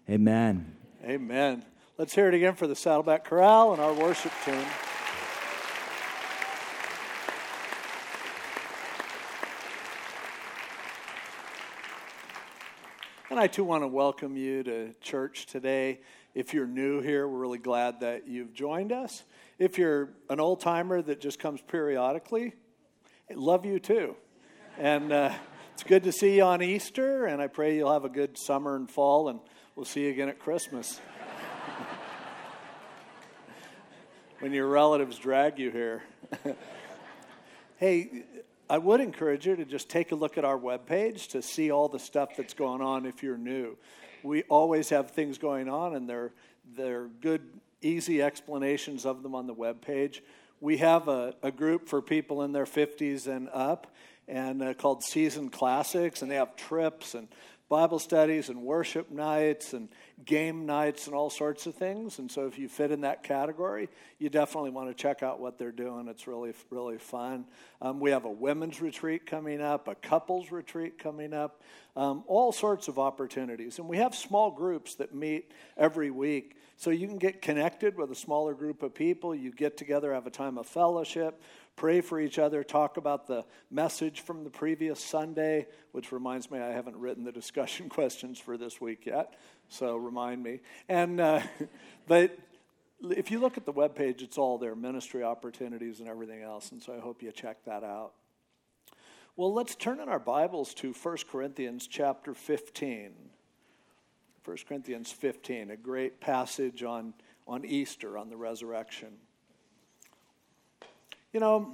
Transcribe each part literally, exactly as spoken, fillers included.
Amen. Amen. Let's hear it again for the Saddleback Chorale and our worship team. And I too want to welcome you to church today. If you're new here, we're really glad that you've joined us. If you're an old timer that just comes periodically, I love you too. And uh, it's good to see you on Easter, and I pray you'll have a good summer and fall, and we'll see you again at Christmas. When your relatives drag you here. Hey, I would encourage you to just take a look at our webpage to see all the stuff that's going on if you're new. We always have things going on, and they're, they're good, easy explanations of them on the webpage. We have a, a group for people in their fifties and up, and uh, called Season Classics, and they have trips and Bible studies and worship nights and game nights and all sorts of things. And so if you fit in that category, you definitely want to check out what they're doing. It's really, really fun. Um, we have a women's retreat coming up, a couples retreat coming up, um, all sorts of opportunities. And we have small groups that meet every week. So you can get connected with a smaller group of people. You get together, have a time of fellowship, pray for each other, talk about the message from the previous Sunday, which reminds me I haven't written the discussion questions for this week yet, so remind me. And uh, but if you look at the webpage, it's all there, ministry opportunities and everything else, and so I hope you check that out. Well, let's turn in our Bibles to First Corinthians chapter fifteen. First Corinthians fifteen, a great passage on, on Easter, on the resurrection. You know,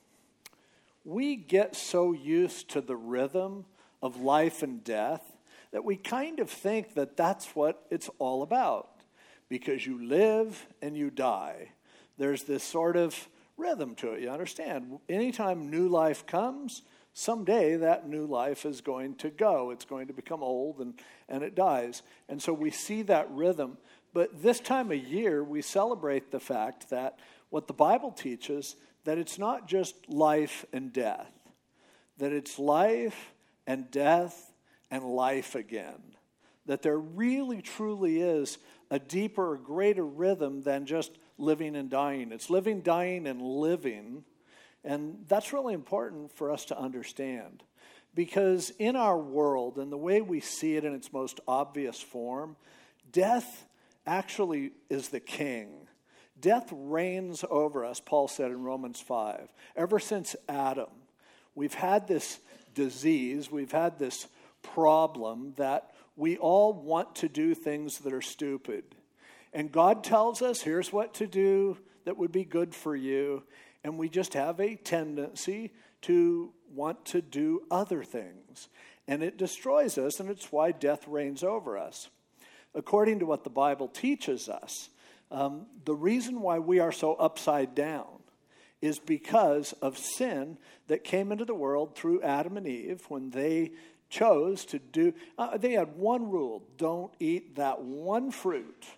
we get so used to the rhythm of life and death that we kind of think that that's what it's all about. Because you live and you die. There's this sort of rhythm to it, you understand? Anytime new life comes, someday that new life is going to go. It's going to become old and, and it dies. And so we see that rhythm. But this time of year, we celebrate the fact that what the Bible teaches, that it's not just life and death, that it's life and death and life again, that there really truly is a deeper, greater rhythm than just living and dying. It's living, dying, and living, and that's really important for us to understand, because in our world, and the way we see it in its most obvious form, death actually is the king. Death reigns over us, Paul said in Romans five. Ever since Adam, we've had this disease, we've had this problem that we all want to do things that are stupid. And God tells us, here's what to do that would be good for you. And we just have a tendency to want to do other things. And it destroys us, and it's why death reigns over us. According to what the Bible teaches us, Um, the reason why we are so upside down is because of sin that came into the world through Adam and Eve when they chose to do, uh, they had one rule, don't eat that one fruit.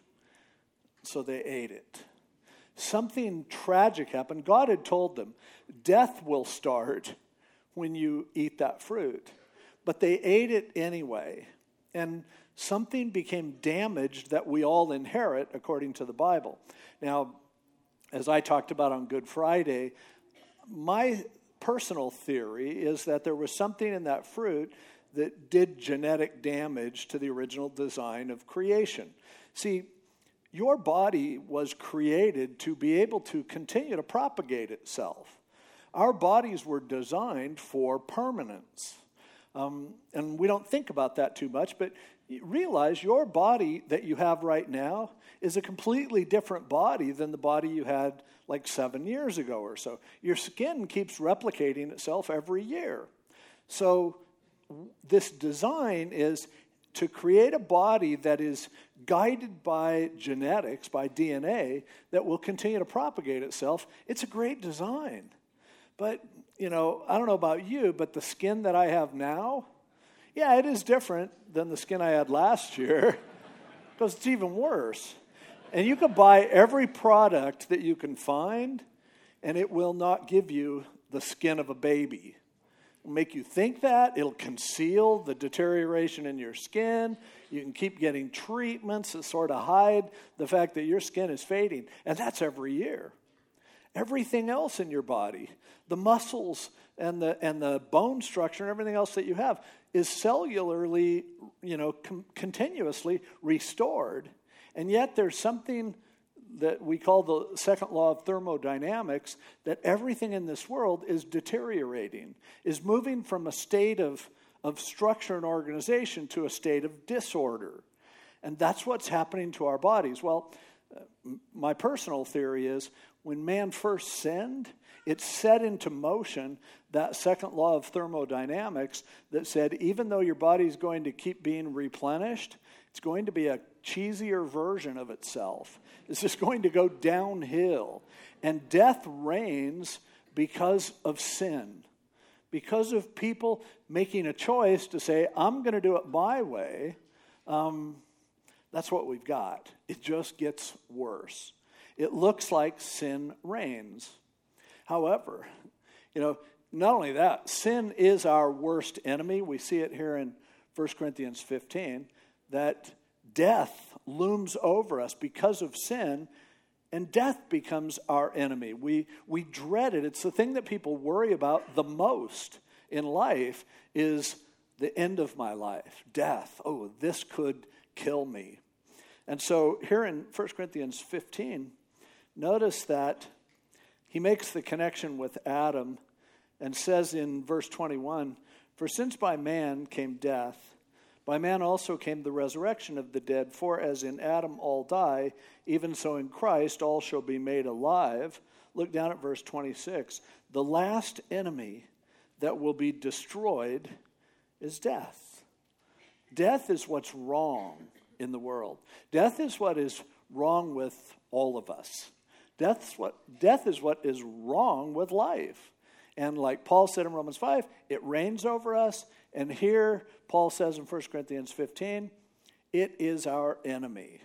So they ate it. Something tragic happened. God had told them, death will start when you eat that fruit. But they ate it anyway. And something became damaged that we all inherit according to the Bible. Now, as I talked about on Good Friday, my personal theory is that there was something in that fruit that did genetic damage to the original design of creation. See, your body was created to be able to continue to propagate itself. Our bodies were designed for permanence. Um, and we don't think about that too much, but realize your body that you have right now is a completely different body than the body you had like seven years ago or so. Your skin keeps replicating itself every year. So this design is to create a body that is guided by genetics, by D N A, that will continue to propagate itself. It's a great design. But, you know, I don't know about you, but the skin that I have now, yeah, it is different than the skin I had last year because it's even worse. And you can buy every product that you can find, and it will not give you the skin of a baby. It'll make you think that. It'll conceal the deterioration in your skin. You can keep getting treatments that sort of hide the fact that your skin is fading. And that's every year. Everything else in your body, the muscles and the and the bone structure and everything else that you have is cellularly, you know, com- continuously restored. And yet there's something that we call the second law of thermodynamics, that everything in this world is deteriorating, is moving from a state of, of structure and organization to a state of disorder. And that's what's happening to our bodies. Well, uh, my personal theory is when man first sinned, it set into motion that second law of thermodynamics that said even though your body's going to keep being replenished, it's going to be a cheesier version of itself. It's just going to go downhill. And death reigns because of sin. Because of people making a choice to say, I'm going to do it my way. Um, that's what we've got. It just gets worse. It looks like sin reigns. However, you know, not only that, sin is our worst enemy. We see it here in First Corinthians fifteen, that death looms over us because of sin, and death becomes our enemy. We we dread it. It's the thing that people worry about the most in life is the end of my life, death. Oh, this could kill me. And so here in First Corinthians fifteen, notice that he makes the connection with Adam and says in verse twenty-one, for since by man came death, by man also came the resurrection of the dead. For as in Adam all die, even so in Christ all shall be made alive. Look down at verse twenty-six. The last enemy that will be destroyed is death. Death is what's wrong in the world. Death is what is wrong with all of us. Death's what, death is what is wrong with life. And like Paul said in Romans five, it reigns over us. And here Paul says in First Corinthians fifteen, it is our enemy.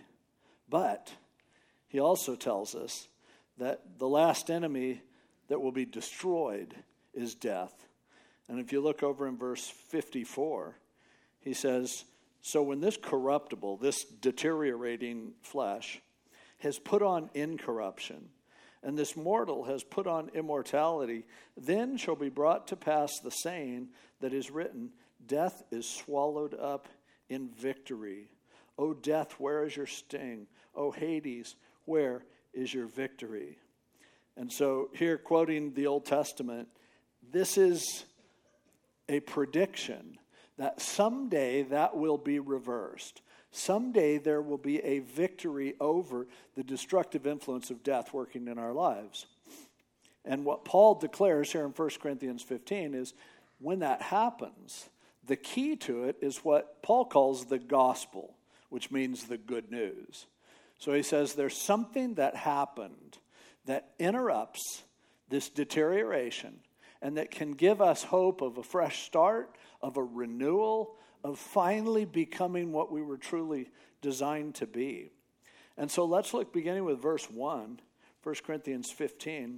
But he also tells us that the last enemy that will be destroyed is death. And if you look over in verse fifty-four, he says, so when this corruptible, this deteriorating flesh, has put on incorruption, and this mortal has put on immortality, then shall be brought to pass the saying that is written, death is swallowed up in victory. O death, where is your sting? O Hades, where is your victory? And so here, quoting the Old Testament, this is a prediction that someday that will be reversed. Someday there will be a victory over the destructive influence of death working in our lives. And what Paul declares here in First Corinthians fifteen is when that happens, the key to it is what Paul calls the gospel, which means the good news. So he says there's something that happened that interrupts this deterioration and that can give us hope of a fresh start, of a renewal, of finally becoming what we were truly designed to be. And so let's look beginning with verse one, First Corinthians fifteen.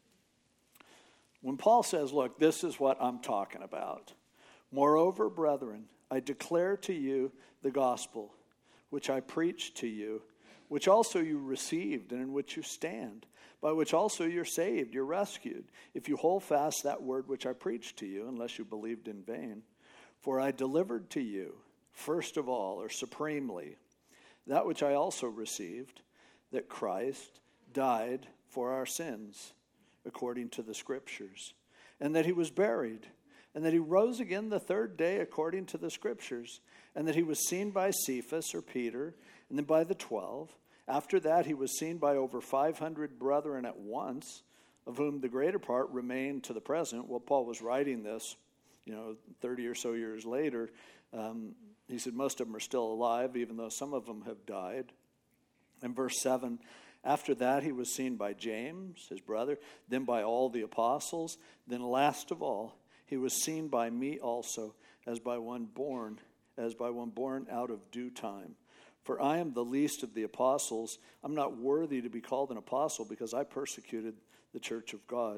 When Paul says, look, this is what I'm talking about. Moreover, brethren, I declare to you the gospel, which I preached to you, which also you received and in which you stand, by which also you're saved, you're rescued, if you hold fast that word which I preached to you, unless you believed in vain. For I delivered to you, first of all, or supremely, that which I also received, that Christ died for our sins, according to the Scriptures, and that he was buried, and that he rose again the third day, according to the Scriptures, and that he was seen by Cephas, or Peter, and then by the twelve. After that, he was seen by over five hundred brethren at once, of whom the greater part remain to the present. Well, Paul was writing this, you know, thirty or so years later. Um, he said most of them are still alive, even though some of them have died. In verse seven, after that he was seen by James, his brother, then by all the apostles. Then last of all, he was seen by me also, as by one born, as by one born out of due time. For I am the least of the apostles. I'm not worthy to be called an apostle because I persecuted the church of God.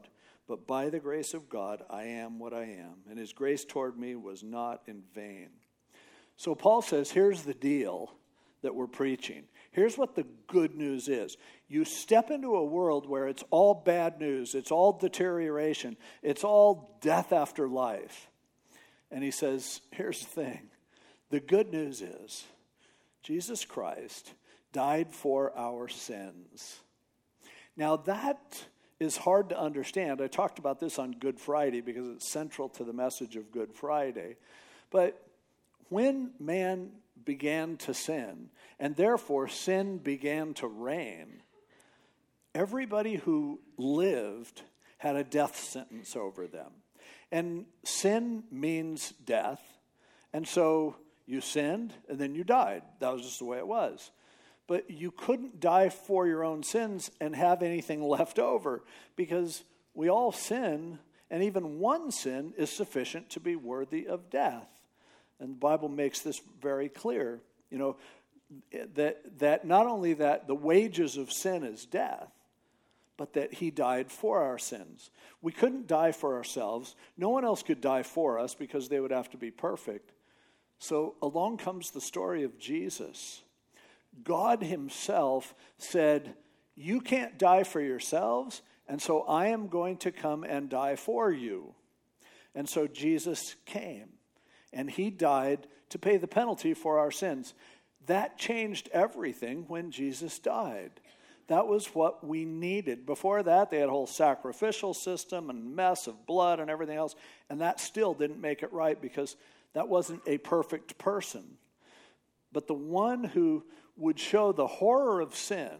but by the grace of God I am what I am, and his grace toward me was not in vain. So Paul says, here's the deal that we're preaching. Here's what the good news is. You step into a world where it's all bad news, it's all deterioration, it's all death after life. And he says, here's the thing. The good news is Jesus Christ died for our sins. Now that is hard to understand. I talked about this on Good Friday because it's central to the message of Good Friday. But when man began to sin, and therefore sin began to reign, everybody who lived had a death sentence over them. And sin means death. And so you sinned, and then you died. That was just the way it was. But you couldn't die for your own sins and have anything left over, because we all sin, and even one sin is sufficient to be worthy of death. And the Bible makes this very clear, you know, that that not only that the wages of sin is death, but that he died for our sins. We couldn't die for ourselves. No one else could die for us because they would have to be perfect. So along comes the story of Jesus. God himself said, you can't die for yourselves, and so I am going to come and die for you. And so Jesus came, and he died to pay the penalty for our sins. That changed everything when Jesus died. That was what we needed. Before that, they had a whole sacrificial system and mess of blood and everything else, and that still didn't make it right because that wasn't a perfect person. But the one who would show the horror of sin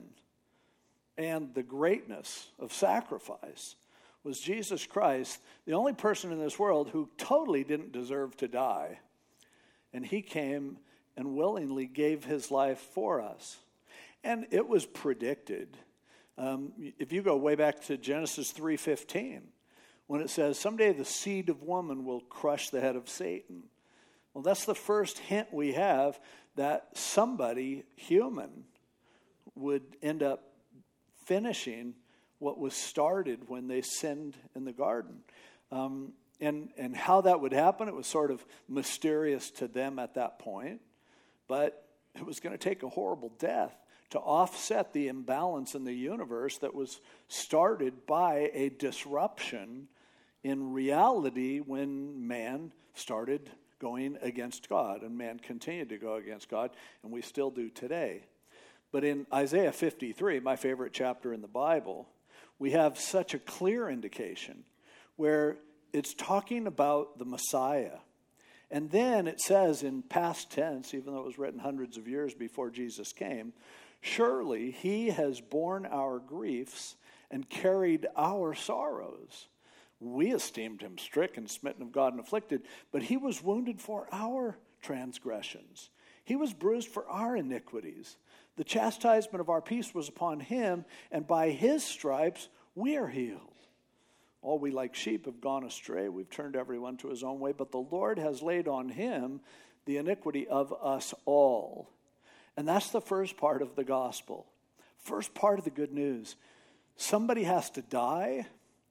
and the greatness of sacrifice was Jesus Christ, the only person in this world who totally didn't deserve to die. And he came and willingly gave his life for us. And it was predicted. Um, if you go way back to Genesis three fifteen, when it says, someday the seed of woman will crush the head of Satan. Well, that's the first hint we have that somebody, human, would end up finishing what was started when they sinned in the garden. Um, and, and how that would happen, it was sort of mysterious to them at that point. But it was going to take a horrible death to offset the imbalance in the universe that was started by a disruption in reality when man started going against God, and man continued to go against God, and we still do today. But in Isaiah fifty-three, my favorite chapter in the Bible, we have such a clear indication where it's talking about the Messiah. And then it says in past tense, even though it was written hundreds of years before Jesus came, surely he has borne our griefs and carried our sorrows. We esteemed him stricken, smitten of God, and afflicted, but he was wounded for our transgressions. He was bruised for our iniquities. The chastisement of our peace was upon him, and by his stripes we are healed. All we like sheep have gone astray. We've turned everyone to his own way, but the Lord has laid on him the iniquity of us all. And that's the first part of the gospel. First part of the good news. Somebody has to die,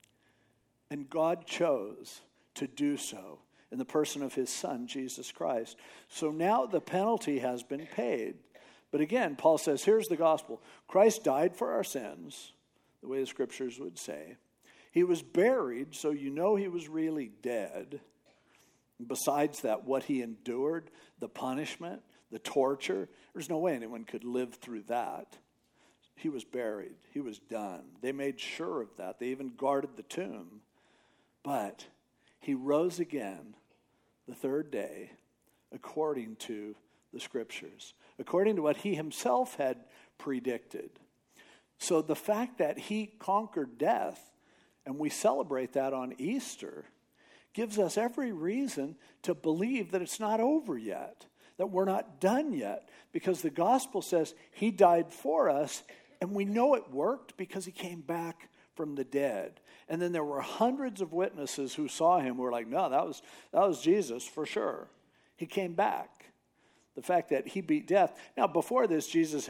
and God chose to do so in the person of his son, Jesus Christ. So now the penalty has been paid. But again, Paul says, here's the gospel. Christ died for our sins, the way the scriptures would say. He was buried, so you know he was really dead. Besides that, what he endured, the punishment, the torture, there's no way anyone could live through that. He was buried. He was done. They made sure of that. They even guarded the tomb. But he rose again the third day according to the scriptures, according to what he himself had predicted. So the fact that he conquered death, and we celebrate that on Easter, gives us every reason to believe that it's not over yet, that we're not done yet, because the gospel says he died for us, and we know it worked because he came back from the dead. And then there were hundreds of witnesses who saw him who were like, no, that was that was Jesus for sure. He came back. The fact that he beat death. Now, before this, Jesus had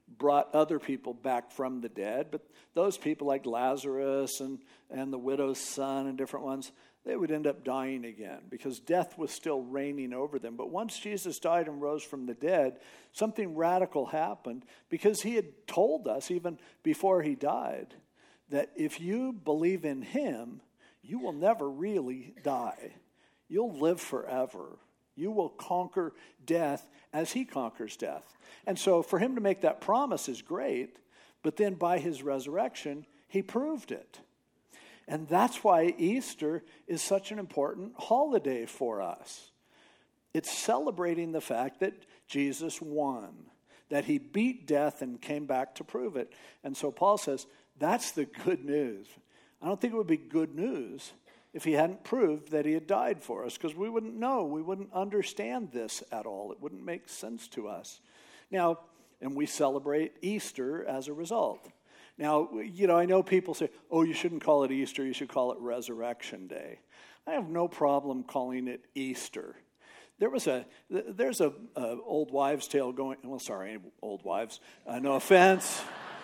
brought other people back from the dead, but those people like Lazarus and, and the widow's son and different ones, they would end up dying again because death was still reigning over them. But once Jesus died and rose from the dead, something radical happened because he had told us even before he died that if you believe in him, you will never really die. You'll live forever. You will conquer death as he conquers death. And so for him to make that promise is great, but then by his resurrection, he proved it. And that's why Easter is such an important holiday for us. It's celebrating the fact that Jesus won, that he beat death and came back to prove it. And so Paul says, that's the good news. I don't think it would be good news if he hadn't proved that he had died for us, because we wouldn't know, we wouldn't understand this at all. It wouldn't make sense to us. Now, and we celebrate Easter as a result. Now, you know, I know people say, oh, you shouldn't call it Easter, you should call it Resurrection Day. I have no problem calling it Easter. There was a, there's a, a old wives' tale going, well, sorry, old wives, uh, no offense.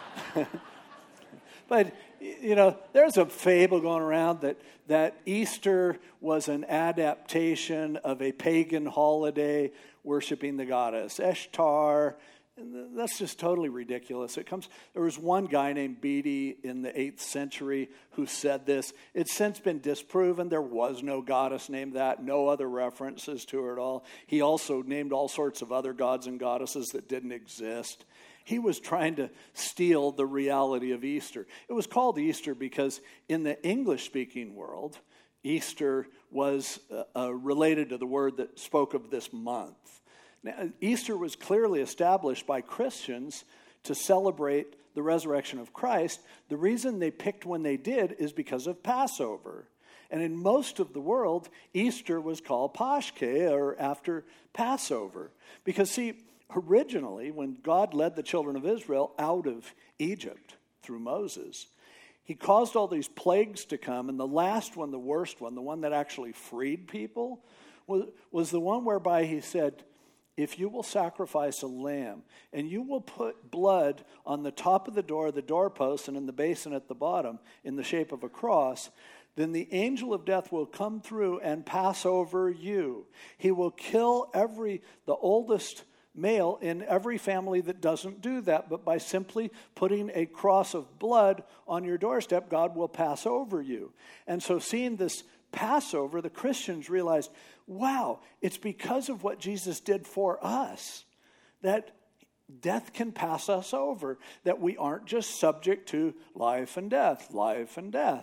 But, you know, there's a fable going around that, that Easter was an adaptation of a pagan holiday worshiping the goddess Ishtar. And that's just totally ridiculous. It comes. There was one guy named Bede in the eighth century who said this. It's since been disproven. There was no goddess named that, no other references to her at all. He also named all sorts of other gods and goddesses that didn't exist. He was trying to steal the reality of Easter. It was called Easter because in the English-speaking world, Easter was uh, uh, related to the word that spoke of this month. Now, Easter was clearly established by Christians to celebrate the resurrection of Christ. The reason they picked when they did is because of Passover. And in most of the world, Easter was called Pashke, or after Passover. Because, see, originally, when God led the children of Israel out of Egypt through Moses, he caused all these plagues to come, and the last one, the worst one, the one that actually freed people, was, was the one whereby he said, if you will sacrifice a lamb, and you will put blood on the top of the door, the doorpost, and in the basin at the bottom, in the shape of a cross, then the angel of death will come through and pass over you. He will kill every, the oldest male in every family that doesn't do that, but by simply putting a cross of blood on your doorstep, God will pass over you. And so seeing this Passover, the Christians realized, wow, it's because of what Jesus did for us that death can pass us over, that we aren't just subject to life and death, life and death.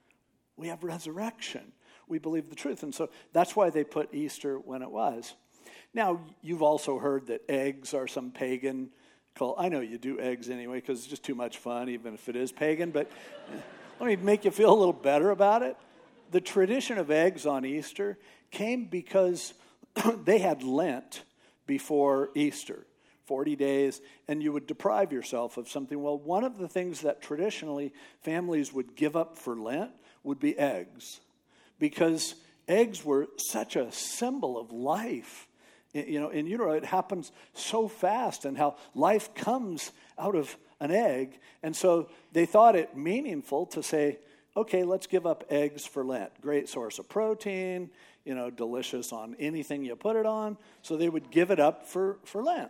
We have resurrection. We believe the truth. And so that's why they put Easter when it was. Now, you've also heard that eggs are some pagan cult. I know you do eggs anyway because it's just too much fun, even if it is pagan. But let me make you feel a little better about it. The tradition of eggs on Easter came because they had Lent before Easter, forty days, and you would deprive yourself of something. Well, one of the things that traditionally families would give up for Lent would be eggs, because eggs were such a symbol of life. You know, in utero, it happens so fast, and how life comes out of an egg. And so they thought it meaningful to say, okay, let's give up eggs for Lent. Great source of protein, you know, delicious on anything you put it on. So they would give it up for, for Lent.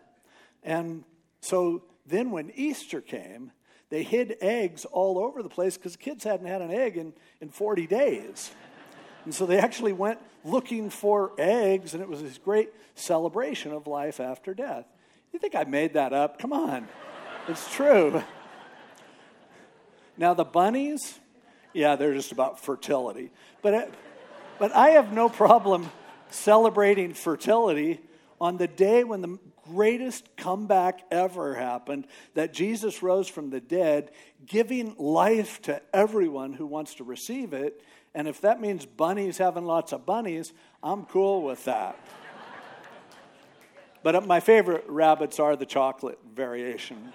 And so then when Easter came, they hid eggs all over the place because kids hadn't had an egg in, in forty days. And so they actually went looking for eggs, and it was this great celebration of life after death. You think I made that up? Come on. It's true. Now the bunnies, yeah, they're just about fertility. But, but I have no problem celebrating fertility on the day when the greatest comeback ever happened, that Jesus rose from the dead, giving life to everyone who wants to receive it. And if that means bunnies having lots of bunnies, I'm cool with that. But my favorite rabbits are the chocolate variation.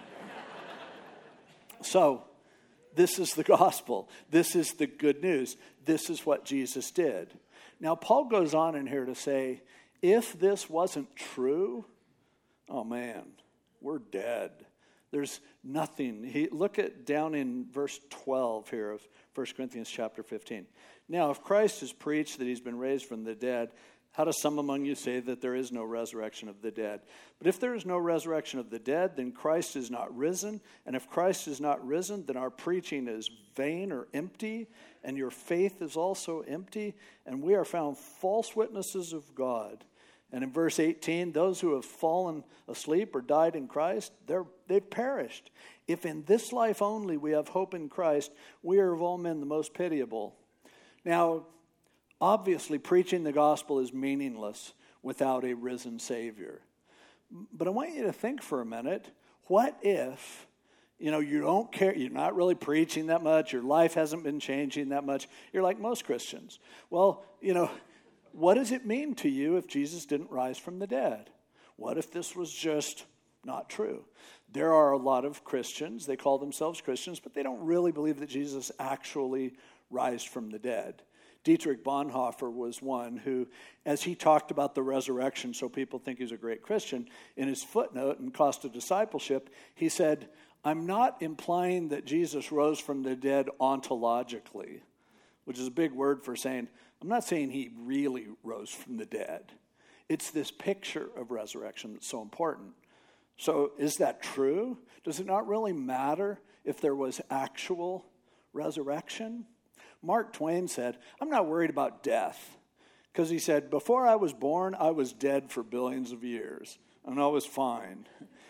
So, this is the gospel. This is the good news. This is what Jesus did. Now, Paul goes on in here to say, if this wasn't true, oh man, we're dead. There's nothing. He, look at down in verse twelve here of First Corinthians chapter fifteen. Now, if Christ has preached that he's been raised from the dead, how do some among you say that there is no resurrection of the dead? But if there is no resurrection of the dead, then Christ is not risen. And if Christ is not risen, then our preaching is vain or empty, and your faith is also empty, and we are found false witnesses of God. And in verse eighteen, those who have fallen asleep or died in Christ, they're, they've perished. If in this life only we have hope in Christ, we are of all men the most pitiable. Now, obviously, preaching the gospel is meaningless without a risen Savior. But I want you to think for a minute, what if, you know, you don't care, you're not really preaching that much, your life hasn't been changing that much, you're like most Christians. Well, you know, what does it mean to you if Jesus didn't rise from the dead? What if this was just not true? There are a lot of Christians, they call themselves Christians, but they don't really believe that Jesus actually rise from the dead. Dietrich Bonhoeffer was one who, as he talked about the resurrection, so people think he's a great Christian, in his footnote in Cost of Discipleship, he said, I'm not implying that Jesus rose from the dead ontologically, which is a big word for saying, I'm not saying he really rose from the dead. It's this picture of resurrection that's so important. So is that true? Does it not really matter if there was actual resurrection? Mark Twain said, I'm not worried about death. Because he said, before I was born, I was dead for billions of years. And I was fine.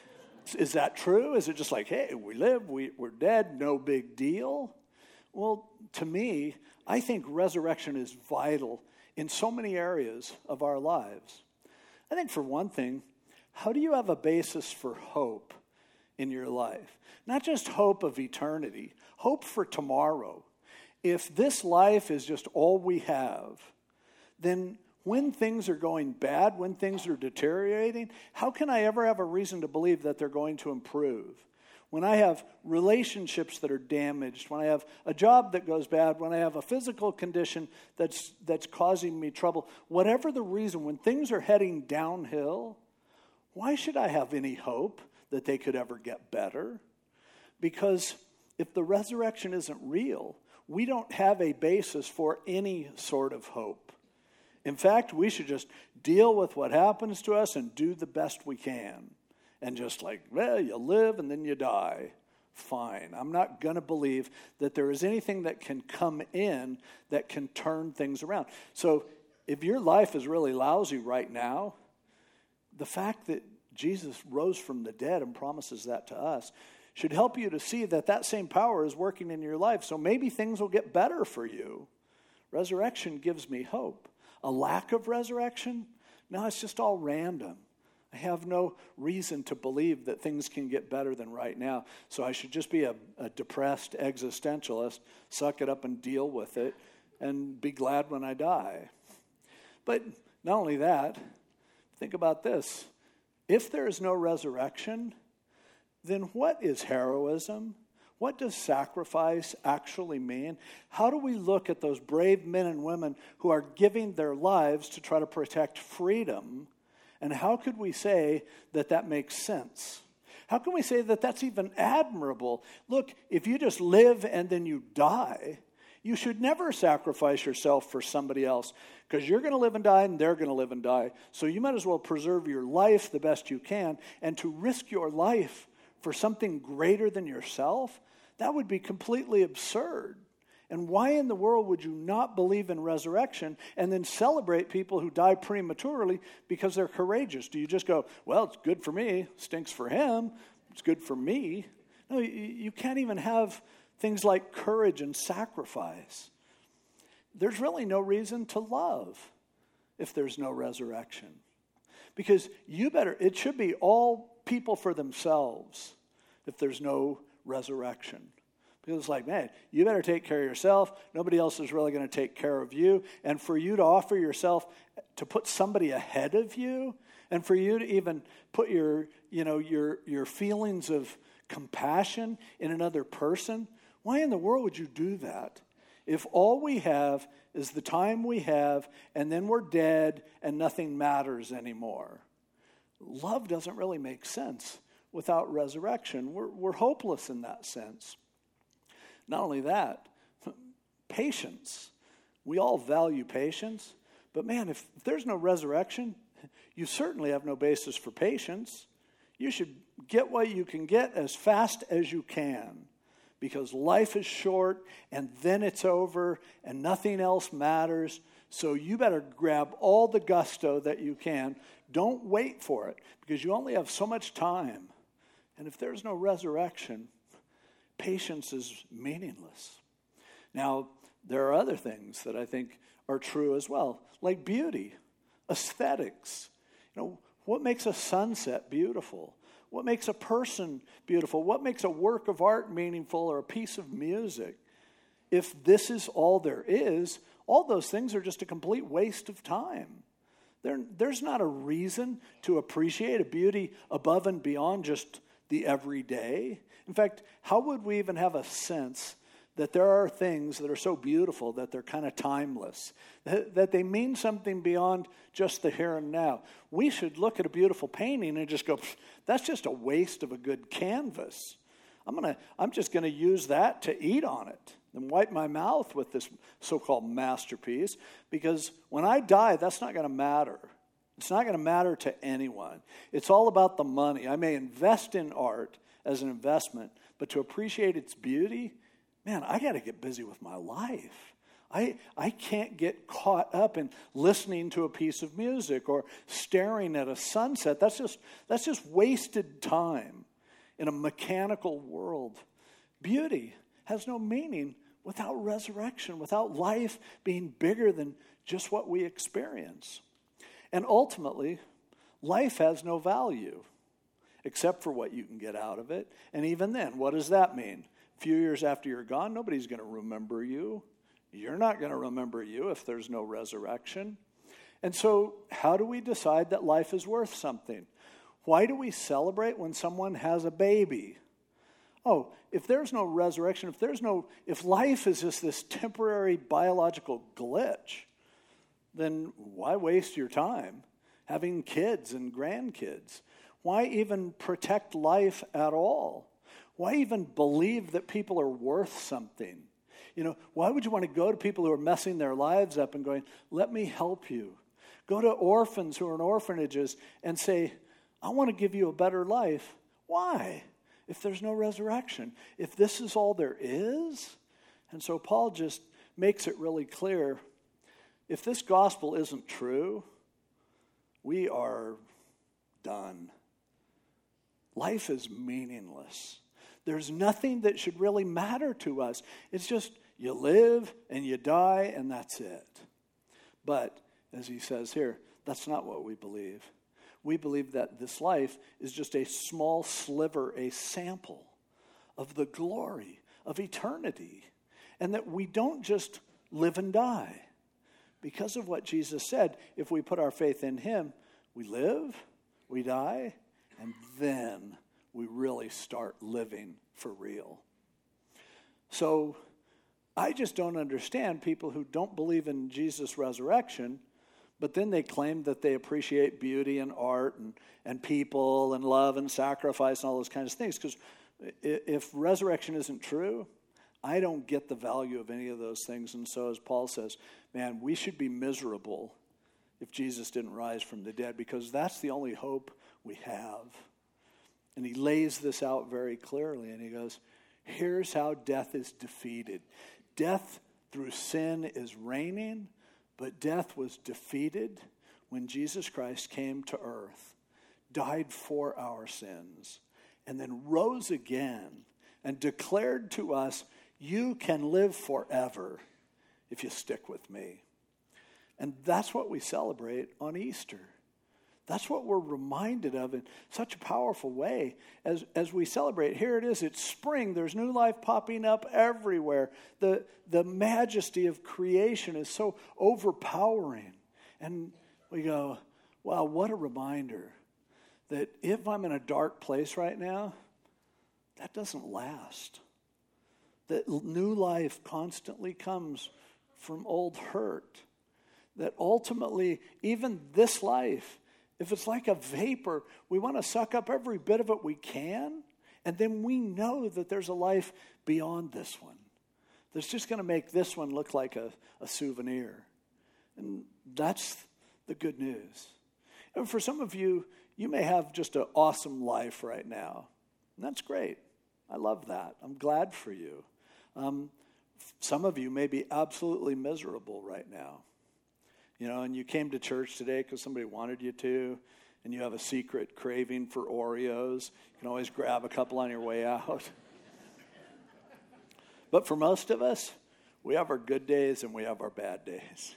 Is that true? Is it just like, hey, we live, we, we're dead, no big deal? Well, to me, I think resurrection is vital in so many areas of our lives. I think for one thing, how do you have a basis for hope in your life? Not just hope of eternity, hope for tomorrow. If this life is just all we have, then when things are going bad, when things are deteriorating, how can I ever have a reason to believe that they're going to improve? When I have relationships that are damaged, when I have a job that goes bad, when I have a physical condition that's that's causing me trouble, whatever the reason, when things are heading downhill, why should I have any hope that they could ever get better? Because if the resurrection isn't real, we don't have a basis for any sort of hope. In fact, we should just deal with what happens to us and do the best we can. And just like, well, you live and then you die. Fine. I'm not going to believe that there is anything that can come in that can turn things around. So if your life is really lousy right now, the fact that Jesus rose from the dead and promises that to us should help you to see that that same power is working in your life. So maybe things will get better for you. Resurrection gives me hope. A lack of resurrection? No, it's just all random. I have no reason to believe that things can get better than right now. So I should just be a, a depressed existentialist, suck it up and deal with it, and be glad when I die. But not only that, think about this. If there is no resurrection, then what is heroism? What does sacrifice actually mean? How do we look at those brave men and women who are giving their lives to try to protect freedom? And how could we say that that makes sense? How can we say that that's even admirable? Look, if you just live and then you die, you should never sacrifice yourself for somebody else because you're going to live and die and they're going to live and die. So you might as well preserve your life the best you can, and to risk your life for something greater than yourself, that would be completely absurd. And why in the world would you not believe in resurrection and then celebrate people who die prematurely because they're courageous? Do you just go, well, it's good for me, stinks for him, it's good for me? No, you, you can't even have things like courage and sacrifice. There's really no reason to love if there's no resurrection. Because you better, it should be all people for themselves if there's no resurrection. Because it's like, man, you better take care of yourself. Nobody else is really going to take care of you. And for you to offer yourself to put somebody ahead of you, and for you to even put your, you know, your your feelings of compassion in another person, why in the world would you do that? If all we have is the time we have, and then we're dead and nothing matters anymore. Love doesn't really make sense without resurrection. We're, we're hopeless in that sense. Not only that, patience. We all value patience, but man, if, if there's no resurrection, you certainly have no basis for patience. You should get what you can get as fast as you can, because life is short and then it's over and nothing else matters. So you better grab all the gusto that you can. Don't wait for it, because you only have so much time. And if there's no resurrection, patience is meaningless. Now, there are other things that I think are true as well, like beauty, aesthetics. You know, what makes a sunset beautiful? What makes a person beautiful? What makes a work of art meaningful or a piece of music? If this is all there is, all those things are just a complete waste of time. There, there's not a reason to appreciate a beauty above and beyond just the everyday. In fact, how would we even have a sense that there are things that are so beautiful that they're kind of timeless, that, that they mean something beyond just the here and now? We should look at a beautiful painting and just go, that's just a waste of a good canvas. I'm gonna, I'm just going to use that to eat on it and wipe my mouth with this so-called masterpiece, because when I die, that's not going to matter. It's not going to matter to anyone. It's all about the money. I may invest in art as an investment, but to appreciate its beauty, man, I got to get busy with my life. I I can't get caught up in listening to a piece of music or staring at a sunset. That's just that's just wasted time in a mechanical world. Beauty has no meaning without resurrection, without life being bigger than just what we experience. And ultimately, life has no value except for what you can get out of it. And even then, what does that mean? A few years after you're gone, nobody's going to remember you. You're not going to remember you if there's no resurrection. And so how do we decide that life is worth something? Why do we celebrate when someone has a baby? Oh, if there's no resurrection, if there's no, if life is just this temporary biological glitch, then why waste your time having kids and grandkids? Why even protect life at all? Why even believe that people are worth something? You know, why would you want to go to people who are messing their lives up and going, let me help you? Go to orphans who are in orphanages and say, I want to give you a better life. Why? If there's no resurrection, if this is all there is? And so Paul just makes it really clear. If this gospel isn't true, we are done. Life is meaningless. There's nothing that should really matter to us. It's just you live and you die and that's it. But, as he says here, that's not what we believe. We believe that this life is just a small sliver, a sample of the glory of eternity. And that we don't just live and die. Because of what Jesus said, if we put our faith in him, we live, we die, and then we really start living for real. So I just don't understand people who don't believe in Jesus' resurrection, but then they claim that they appreciate beauty and art and, and people and love and sacrifice and all those kinds of things. Because if resurrection isn't true, I don't get the value of any of those things. And so as Paul says, man, we should be miserable if Jesus didn't rise from the dead, because that's the only hope we have. And he lays this out very clearly, and he goes, here's how death is defeated. Death through sin is reigning, but death was defeated when Jesus Christ came to earth, died for our sins, and then rose again and declared to us, you can live forever if you stick with me. And that's what we celebrate on Easter. That's what we're reminded of in such a powerful way as, as we celebrate. Here it is, it's spring. There's new life popping up everywhere. The, the majesty of creation is so overpowering. And we go, wow, what a reminder that if I'm in a dark place right now, that doesn't last. That new life constantly comes from old hurt. That ultimately, even this life If it's like a vapor, we want to suck up every bit of it we can, and then we know that there's a life beyond this one that's just going to make this one look like a, a souvenir. And that's the good news. And for some of you, you may have just an awesome life right now. And that's great. I love that. I'm glad for you. Um, some of you may be absolutely miserable right now. You know, and you came to church today because somebody wanted you to, and you have a secret craving for Oreos. You can always grab a couple on your way out. But for most of us, we have our good days and we have our bad days.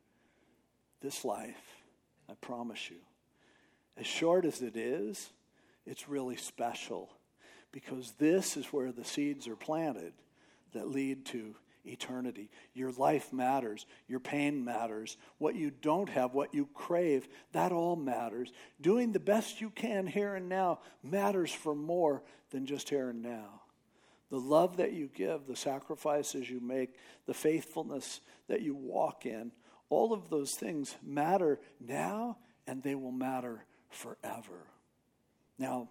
This life, I promise you, as short as it is, it's really special, because this is where the seeds are planted that lead to eternity. Your life matters. Your pain matters. What you don't have, what you crave, that all matters. Doing the best you can here and now matters for more than just here and now. The love that you give, the sacrifices you make, the faithfulness that you walk in, all of those things matter now, and they will matter forever. Now,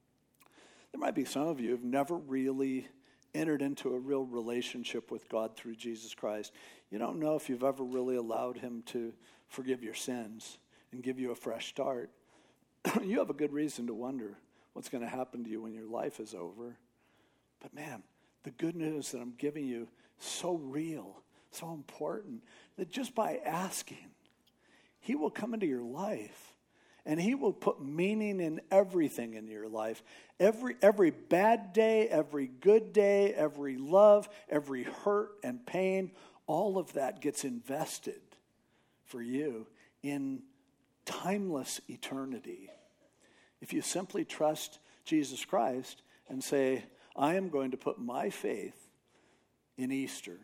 there might be some of you who've never really entered into a real relationship with God through Jesus Christ. You don't know if you've ever really allowed him to forgive your sins and give you a fresh start. You have a good reason to wonder what's going to happen to you when your life is over. But man, the good news that I'm giving you is so real, so important, that just by asking, he will come into your life. And he will put meaning in everything in your life. Every every bad day, every good day, every love, every hurt and pain, all of that gets invested for you in timeless eternity. If you simply trust Jesus Christ and say, I am going to put my faith in Easter,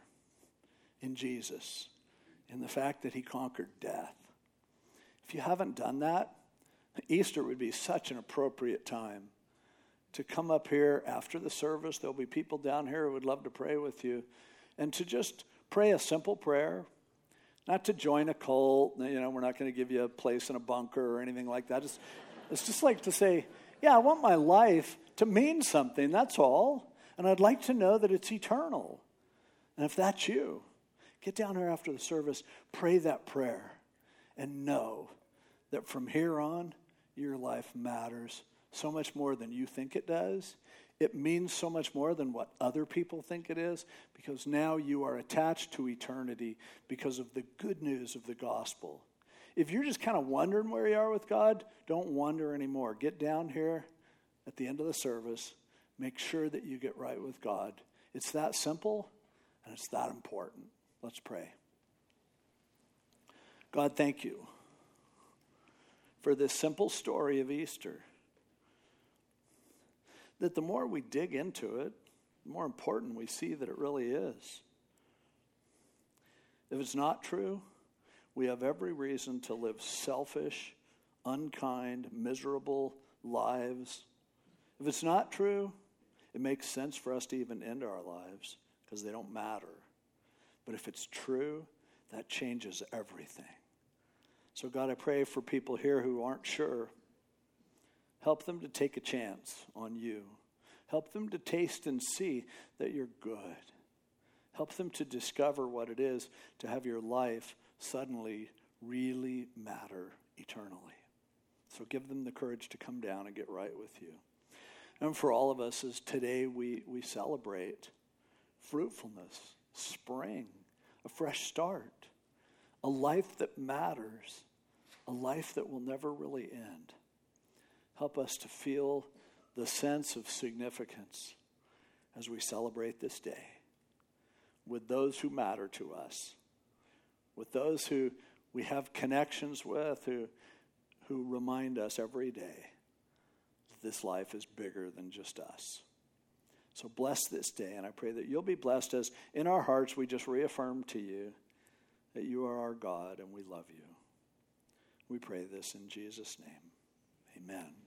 in Jesus, in the fact that he conquered death. If you haven't done that, Easter would be such an appropriate time to come up here after the service. There'll be people down here who would love to pray with you, and to just pray a simple prayer, not to join a cult. You know, we're not going to give you a place in a bunker or anything like that. It's, it's just like to say, yeah, I want my life to mean something, that's all, and I'd like to know that it's eternal. And if that's you, get down here after the service, pray that prayer, and know that from here on, your life matters so much more than you think it does. It means so much more than what other people think it is, because now you are attached to eternity because of the good news of the gospel. If you're just kind of wondering where you are with God, don't wonder anymore. Get down here at the end of the service. Make sure that you get right with God. It's that simple, and it's that important. Let's pray. God, thank you for this simple story of Easter. That the more we dig into it, the more important we see that it really is. If it's not true, we have every reason to live selfish, unkind, miserable lives. If it's not true, it makes sense for us to even end our lives because they don't matter. But if it's true, that changes everything. So God, I pray for people here who aren't sure. Help them to take a chance on you. Help them to taste and see that you're good. Help them to discover what it is to have your life suddenly really matter eternally. So give them the courage to come down and get right with you. And for all of us, as today we, we celebrate fruitfulness, spring, a fresh start, a life that matters, a life that will never really end. Help us to feel the sense of significance as we celebrate this day with those who matter to us, with those who we have connections with, who, who remind us every day that this life is bigger than just us. So bless this day, and I pray that you'll be blessed as in our hearts we just reaffirm to you that you are our God and we love you. We pray this in Jesus' name. Amen.